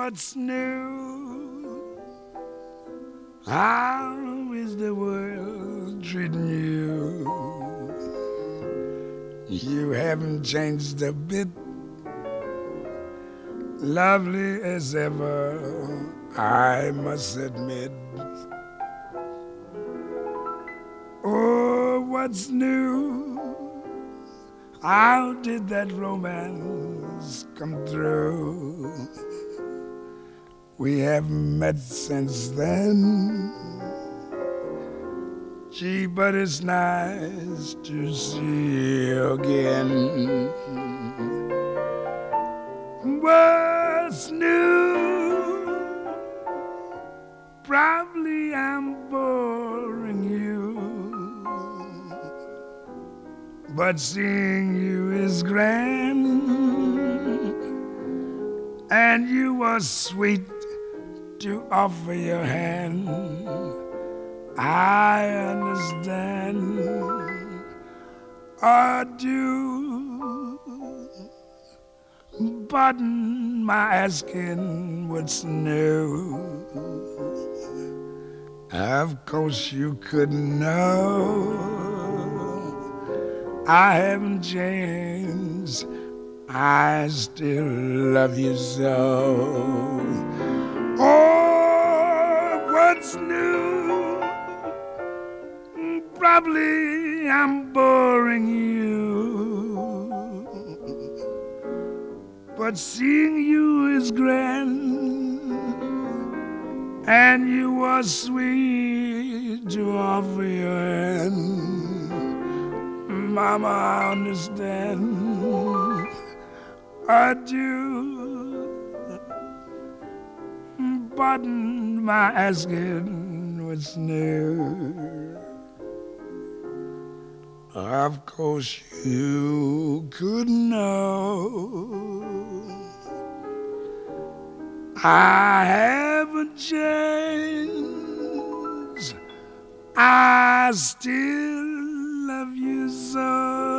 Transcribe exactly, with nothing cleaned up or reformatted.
what's new? How is the world treating you? You haven't changed a bit, lovely as ever, I must admit. Oh, what's new? How did that romance come through? We haven't met since then. Gee, but it's nice to see you again. What's new? Probably I'm boring you, but seeing you is grand, and you were sweet to offer your hand. I understand. I do. Pardon my asking what's new. Of course you couldn't know. I haven't changed. I still love you so. Oh, what's new? Probably I'm boring you, but seeing you is grand, and you were sweet to offer your hand. Mama, I understand. I do. Pardon my asking what's new. Of course you could know. I haven't changed. I still love you so.